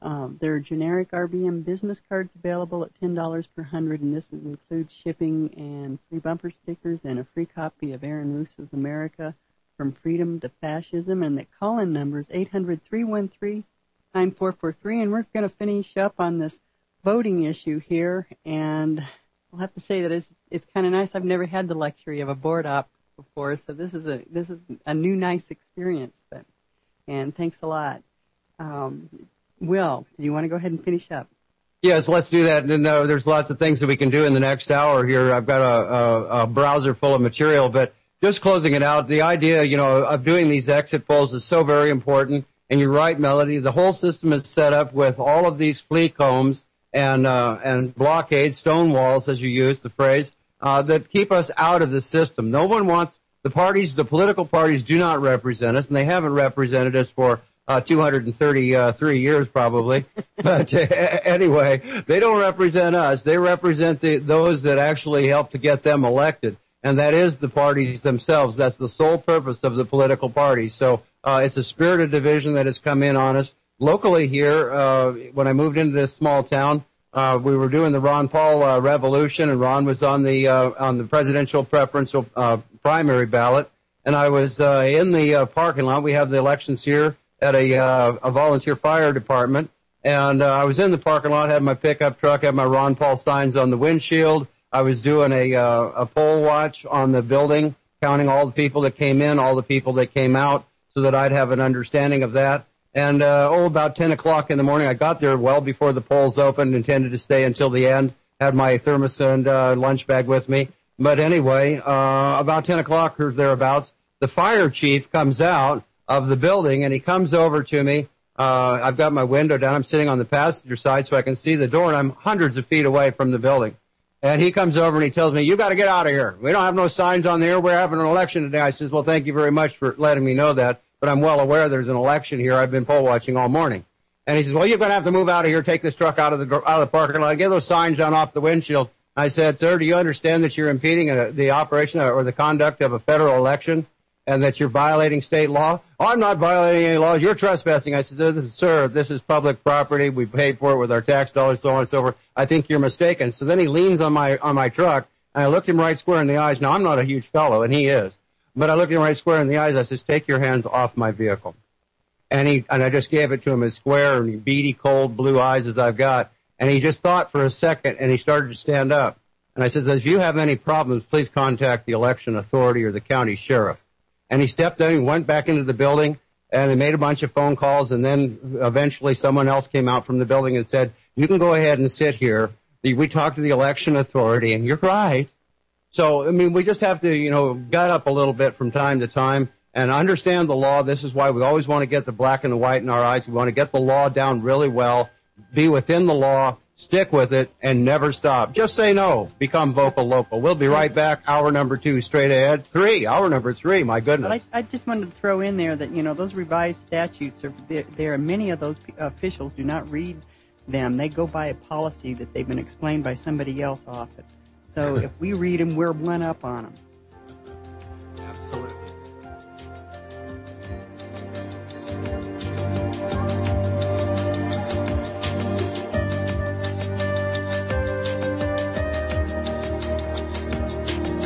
Um, there are generic R B M business cards available at ten dollars per hundred, and this includes shipping and free bumper stickers and a free copy of Aaron Russo's America from Freedom to Fascism. And the call-in number is eight hundred, three one three, nine four four three. And we're going to finish up on this voting issue here. And I'll have to say that it's it's kind of nice. I've never had the luxury of a board op before, so this is a this is a new nice experience. But and thanks a lot. Um, Will, do you want to go ahead and finish up? Yes, let's do that. And uh, there's lots of things that we can do in the next hour here. I've got a, a, a browser full of material, but just closing it out, the idea, you know, of doing these exit polls is so very important. And you're right, Melody. The whole system is set up with all of these flea combs and uh, and blockades, stone walls, as you used the phrase, uh, that keep us out of the system. No one wants the parties. The political parties do not represent us, and they haven't represented us for Uh, two hundred thirty-three years probably. But uh, anyway, they don't represent us. They represent the, those that actually help to get them elected. And that is the parties themselves. That's the sole purpose of the political parties. So uh, it's a spirit of division that has come in on us. Locally here, uh, when I moved into this small town, uh, we were doing the Ron Paul uh, revolution, and Ron was on the uh, on the presidential preferential uh, primary ballot. And I was uh, in the uh, parking lot. We have the elections here at a, uh, a volunteer fire department, and uh, I was in the parking lot, had my pickup truck, had my Ron Paul signs on the windshield. I was doing a, uh, a poll watch on the building, counting all the people that came in, all the people that came out, so that I'd have an understanding of that. And, uh, oh, about ten o'clock in the morning, I got there well before the polls opened, intended to stay until the end, had my thermos and uh, lunch bag with me. But anyway, uh, about ten o'clock or thereabouts, the fire chief comes out of the building, and he comes over to me. Uh, I've got my window down. I'm sitting on the passenger side so I can see the door, and I'm hundreds of feet away from the building. And he comes over and he tells me, "You got to get out of here. We don't have no signs on there. We're having an election today." I says, "Well, thank you very much for letting me know that, but I'm well aware there's an election here. I've been poll watching all morning." And he says, "Well, you're going to have to move out of here, take this truck out of the out of the parking lot, get those signs down off the windshield." I said, "Sir, do you understand that you're impeding a, the operation or the conduct of a federal election, and that you're violating state law?" "Oh, I'm not violating any laws. You're trespassing." I said, this is, "Sir, this is public property. We paid for it with our tax dollars, so on and so forth. I think you're mistaken." So then he leans on my on my truck, and I looked him right square in the eyes. Now, I'm not a huge fellow, and he is. But I looked him right square in the eyes. I says, "Take your hands off my vehicle." And he and I just gave it to him as square and beady, cold blue eyes as I've got. And he just thought for a second, and he started to stand up. And I said, "If you have any problems, please contact the election authority or the county sheriff." And he stepped in, he went back into the building, and he made a bunch of phone calls, and then eventually someone else came out from the building and said, "You can go ahead and sit here. We talked to the election authority, and you're right." So, I mean, we just have to, you know, gut up a little bit from time to time and understand the law. This is why we always want to get the black and the white in our eyes. We want to get the law down really well, be within the law, stick with it, and never stop. Just say no. Become vocal local. We'll be right back. Hour number two, straight ahead. Three. Hour number three. My goodness. But I, I just wanted to throw in there that, you know, those revised statutes, are there, there are many of those p- officials do not read them. They go by a policy that they've been explained by somebody else often. So if we read them, we're one up on them.